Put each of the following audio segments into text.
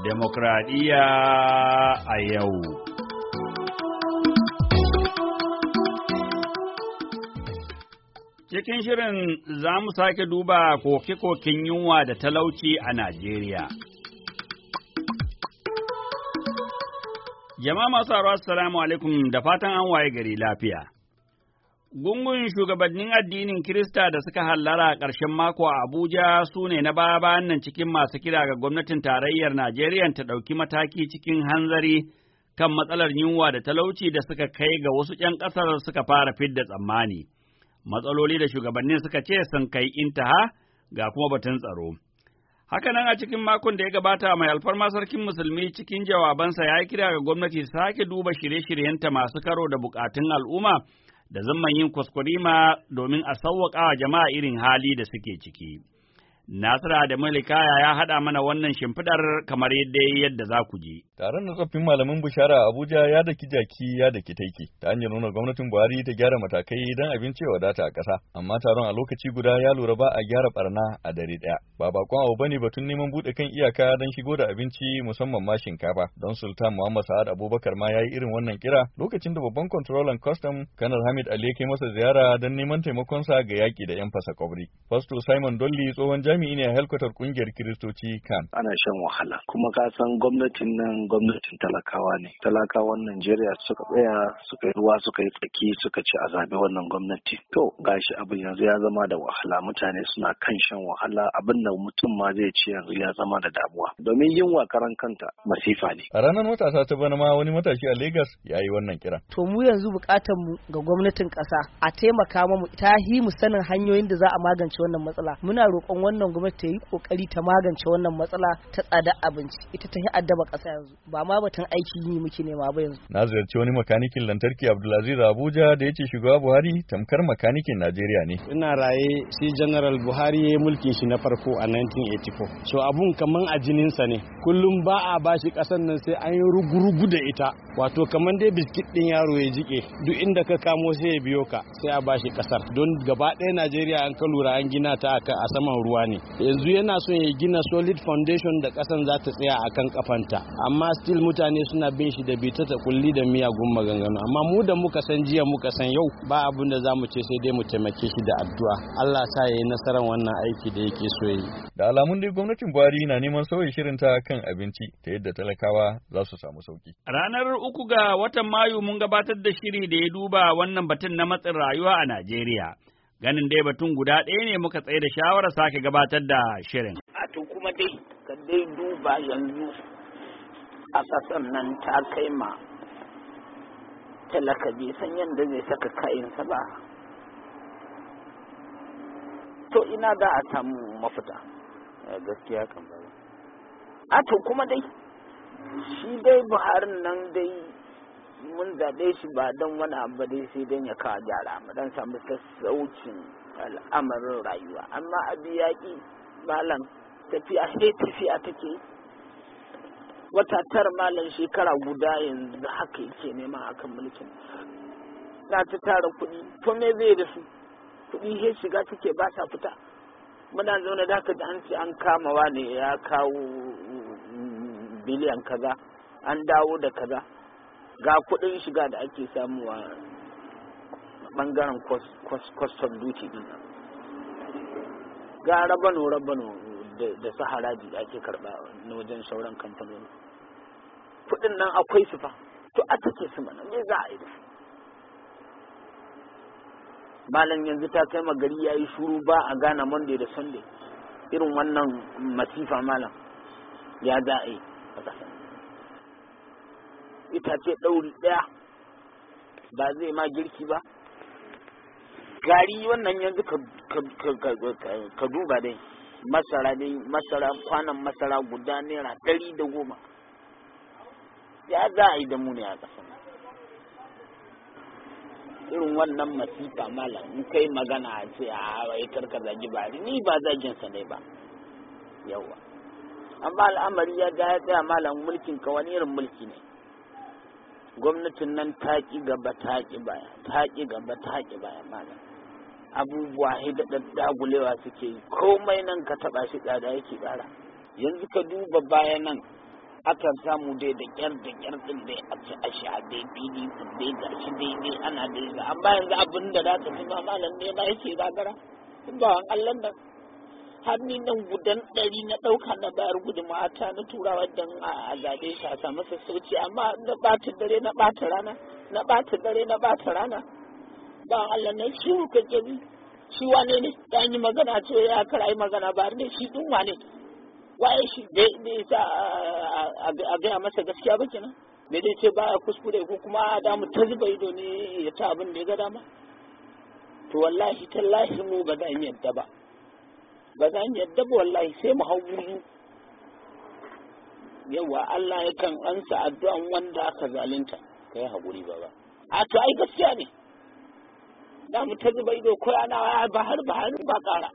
Demokradiyya a yau. Cikin shirin za mu sake duba koke-koken yunwa da talauci a Najeriya. Jama'a masu haro, assalamu alaikum, da fatan an waye gari lafiya. Gungun shugabannin addinin Kirista da suka hallara a ƙarshen mako a Abuja su ne na baya-bayan nan cikin masu kira ga gwamnatin tarayyar Najeriya ta ɗauki mataki cikin hanzari kan matsalar yunwa da talauci da suka kai ga wasu ‘yan ƙasar suka fara fidda tsammani. Matsaloli da shugabannin suka ce sun kai intaha ga kuma batun tsaro. Hakanan a cikin makon da ya gabata mai alfarma sarkin musulmi cikin jawabansa ya yi kira ga gwamnati sake duba shirye-shiryenta masu karo da bukatun al'umma da zamman yin kwaskwarima domin a sauwaƙa wa jama'a irin hali da suke ciki. Nasira da Malikaya ya haɗa mana wannan shimfidar kamar yadda za ku ji. Taron na tsoffin malamin Bishara a Abuja ya daki jaki ya daki taiki ta hanyar nuna gwamnatin Buhari ta gyara matakai don abinci ya wadata a ƙasa. Amma taron a lokaci guda ya lura ba a gyara barna a dare ɗaya. Ba bakon abu bane batun neman buɗe kan iyaka don shigo da abinci musamman ma shinkafa. Don Sultan Muhammad Sa'ad Abubakar ma ya yi irin wannan kira lokacin da babban controller custom Kanar Hamid Ali ya kai masa ziyara don neman taimakonsa ga yaƙi da 'yan fasa kwabri. Pastor Simon Dolly tsohon jami'i ne a helkwatar kungiyar Kiristoci kan. Ana shan wahala kuma ka san gwamnatin nan gwamnatin talakawa ne. Talakawan Najeriya suka tsaya suka yi ruwa suka yi tsaki suka ci a zabe wannan gwamnati. To gashi abin yanzu ya zama da wahala, mutane suna kan shan wahala, abin da mutum ma zai ci yanzu ya zama da damuwa. Domin yunwa karan kanta masifa ne. A ranar matasa ta bana ma wani matashi a Lagos ya yi wannan kira. To mu yanzu bukatar mu ga gwamnatin ƙasa a taimaka mu ta mu sanin hanyoyin da za a magance wannan matsala. Muna roƙon wannan gwamnati ta yi kokari ta magance wannan matsala ta tsada abinci, ita ta yi addaba ƙasa yanzu, ba ma batun aiki yi muke nema ba yanzu. Na ziyarci wani makanikin lantarki Abdulaziz Abuja da ya ce shugaba Buhari tamkar makanikin Najeriya ne. Ina raye shi General Buhari ya yi mulkin shi na farko a 1984. So abun kaman a jininsa ne. Kullum ba a bashi ƙasar nan sai an yi rugurugu da ita. Wato kaman dai biskit ɗin yaro ya jike. Duk inda ka kamo sai ya biyo ka sai a bashi ƙasar. Don gaba ɗaya Najeriya an ka lura an gina ta a saman ruwa ne. Yanzu yana so ya gina solid foundation da ƙasan za ta tsaya a kan kafanta. Amma still mutane suna bin shi da bita ta kulli da miyagun maganganu. Amma mu da muka san jiya muka san yau ba abin da za mu ce sai dai mu taimake shi da addu'a. Allah sa ya yi nasarar wannan aiki da yake so yi. Da alamun dai gwamnatin Buhari na neman sauya shirinta kan abinci ta yadda talakawa za su samu sauki. Ranar 3 ga watan Mayu mun gabatar da shiri da ya duba wannan batun na matsin rayuwa a Najeriya. Ganin dai batun guda ɗaya ne muka tsaye da shawarar sake gabatar da shirin. A to kuma dai ka dai duba yanzu a ƙasar nan ta kai ma talaka bai san yadda zai saka kayansa ba. To ina da a samu mafita. Gaskiya kan ba. A to kuma dai shi dai Buharin nan dai mun zaɓe shi ba don wani abu dai sai don ya kawo gyara mu don samu sassaucin al'amarin rayuwa, amma abu yaƙi malam tafiya take wata tara malam shekara guda yanzu haka yake nema akan mulkin na ta tara kuɗi to me zai da su kuɗi he shiga take ba ta fita. Muna zaune da haka an ce an kamawa ne ya kawo biliyan kaza an dawo da kaza ga kuɗin shiga da ake samuwa ɓangaren custom duty din ga rabano da su haraji da ake karɓa na wajen sauran kamfanoni. Kuɗin nan akwai su fa, to a take su mana me za a yi da su. Malam yanzu ta kai gari ya yi shuru ba a gana Monday da Sunday, irin wannan masifa malam ya za a yi a ƙasa. Itace ɗauri ɗaya ba zai ma girki ba. Gari wannan yanzu ka duba dai masara kwanan masara guda naira 110. Ya za a yi da mu ne a ƙasa. Irin wannan masifa malam in kai magana a ce a wai karka zagi bari, ni ba zaginsa ne ba yawa. Amma al'amari ya tsaya malam, mulkin ka wani irin mulki ne. Gwamnatin nan ta ƙi gaba ta ƙi baya malam. Abubuwa da dagulewa suke yi, komai nan ka taɓa shi tsada yake ƙara. Yanzu ka duba baya nan akan samu dai da kyar din dai a ci a sha dai PDP dai ga shi dai ana dai ga amma yanzu abin da za ka fi ma malam ne na yake gagara ba Allah nan har ni nan gudan 100 na ɗauka na bayar gudunmawa ta na turawa don a zaɓe shi a samu sassauci amma na ɓata dare na ɓata rana na ɓata dare na ɓata rana ba Allah nan shi ka jabi shi wane ne da yi magana ce ya kara yi magana ba ne shi ɗin wane waye shi bai sa a gaya masa gaskiya ba kenan me dai ce baya kuskure ko kuma a damu ta zuba ido ne ya ta abin da ya ga dama to wallahi tallahi mu ba za mu yadda ba yadda ba wallahi sai mu hau wuri yawa Allah ya kan ansa addu'an wanda aka zalunta kai haƙuri ba a to ai gaskiya ne da mu ta zuba ido ko ana ba ƙara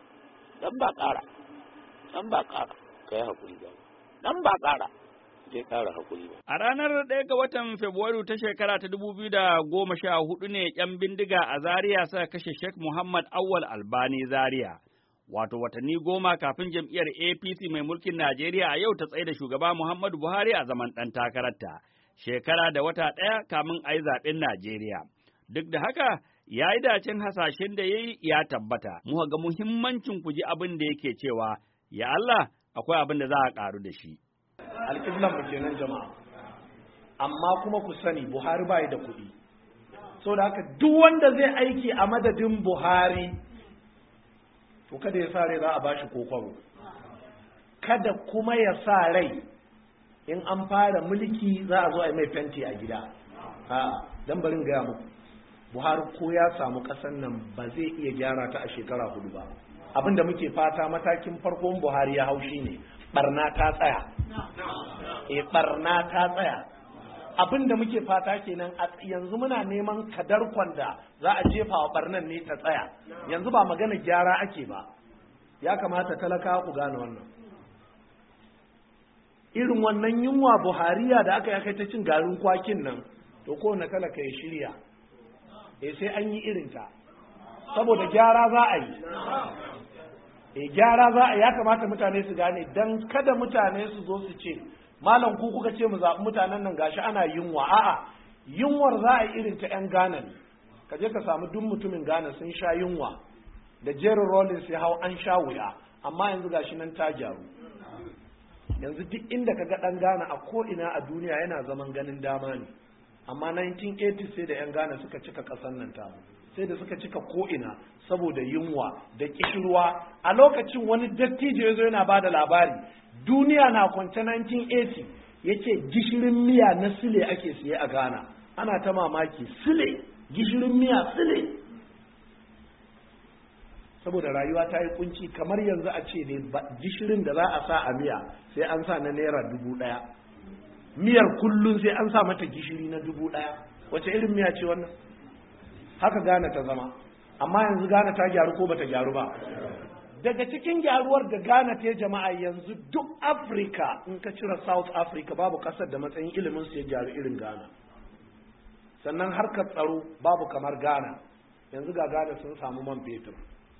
dan ba ƙara kai haƙuri ba dan ba ƙara zai ƙara haƙuri ba. A ranar 1 ga watan Fabrairu ta shekara ta 2014 ne ‘yan bindiga a Zaria suka kashe Sheikh Muhammad Awwal Albani Zaria. Wato watanni 10 kafin jam'iyyar APC mai mulkin Najeriya a yau ta tsaye da shugaba Muhammadu Buhari a zaman ɗan takararta, shekara da wata ɗaya kamin a yi zaɓen Najeriya. Duk da haka, ya yi dacen hasashen da ya yi ya tabbata, muka ga muhimmancin ku ji abin da yake cewa, ya Allah, akwai abin da za a ƙaru da shi. Alƙiblan mu kenan jama'a, amma kuma ku sani Buhari bai da kuɗi, so da haka duk wanda zai aiki a madadin Buhari, to kada ya sa rai za a bashi kokwaro, kada kuma ya sa rai in an fara mulki za a zo a yi mai fenti a gida. Dan barin gaya muku, Buhari ko ya samu ƙasar nan ba zai iya gyara ta a shekara 4 ba. Abin da muke fata matakin farkon Buhari ya haushi ne barna ta tsaya. Barna ta tsaya. Abin da muke fata kenan yanzu muna neman kadarkon da za a jefa wa barnan ne ta tsaya. Yanzu ba magana gyara ake ba. Ya kamata talaka ku gane wannan. Irin wannan yunwa Buhariya da aka kai ta cin garin kwakin nan, to kowane talaka ya shirya. Sai an yi irinta. Saboda gyara za a yi. Gyara za a ya kamata mutane su gane dan kada mutane su zo su ce malam ku kuka ce mu zaɓi mutanen nan gashi ana yunwa. A'a, yunwar za a yi irin ta 'yan Ghana ne. Ka je ka samu duk mutumin Ghana sun sha yunwa da Jerry Rollins ya hau an sha wuya, amma yanzu gashi nan ta gyaru. Yanzu duk inda ka ga ɗan Ghana a ko'ina a duniya yana zaman ganin dama ne, amma 1980 sai da 'yan Ghana suka cika ƙasar nan tamu. Sai da suka cika ko'ina saboda yunwa da kishirwa. A lokacin wani dattijo ya zo yana ba da labari, duniya na kwance 1980 ya ce gishirin miya na sile ake siye a Ghana. Ana ta mamaki, sile, gishirin miya sile. Saboda rayuwa ta yi kunci, kamar yanzu a ce ne gishirin da za a sa a miya sai an sa na naira 1000. Miyar kullum sai an sa mata gishiri na 1000. Wace irin miya ce wannan? Haka Ghana ta zama, amma yanzu Ghana ta gyaru ko bata gyaru ba. Daga cikin gyaruwar da Ghana ta jama'a yanzu duk Afirka, in ka cire South Africa, babu kasar da matsayin ilimin su ya gyaru irin Ghana. Sannan harkar tsaro babu kamar Ghana. Yanzu ga Ghana sun samu man fetur.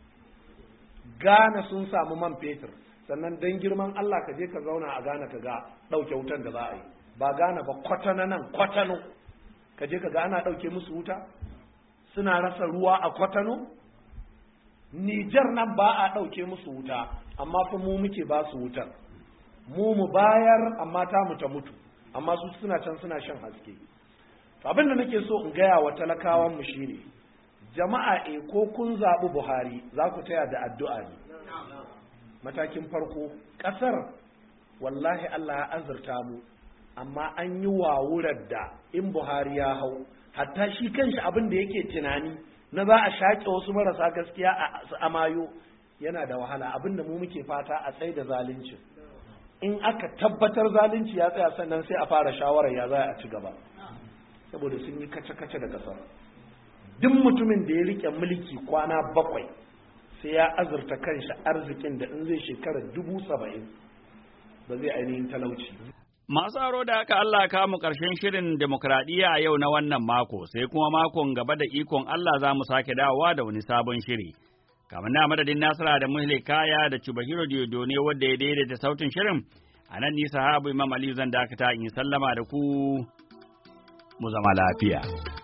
Sannan dan girman Allah ka je ka zauna a Ghana ka ga ɗauke wutan da za a yi. Ba Ghana ba, Kwatano. Ka je ka ga ana ɗauke musu wuta. Suna rasa ruwa a Kwatano. Nijar nan ba a ɗauke musu wuta, amma fa mu muke ba su wutar. Mu bayar, amma ta mu ta mutu, amma su suna can suna shan haske. Abin da nake so in gaya wa talakawan mu shine, jama'a ko kun zaɓi Buhari za ku taya da addu'a ne. Matakin farko, ƙasar wallahi Allah ya azurta mu, amma an yi wawurar da in Buhari ya hau, hatta shi kanshi abin da yake tunani na za a shaƙe wasu marasa gaskiya a amayo yana da wahala. Abin da mu muke fata a tsaye da zalunci. In aka tabbatar zalunci ya tsaya, sannan sai a fara shawarar ya za a ci gaba. Saboda sun yi kace-kace da ƙasar. Duk mutumin da ya rike mulki kwana 7 sai ya azurta kanshi arzikin da in zai shekara 70,000 ba zai ainihin talauci. Masu aro da haka Allah ka mu ƙarshen shirin demokradiyya a yau na wannan mako, sai kuma makon gaba da ikon Allah za mu sake dawowa da wani sabon shiri. Kamar na madadin Nasara da Muhle Kaya da Chubahiro Diodone wadda ya daidaita sautin shirin, A nan ni sahabu Imam Aliyu zan dakata in sallama da ku mu zama lafiya.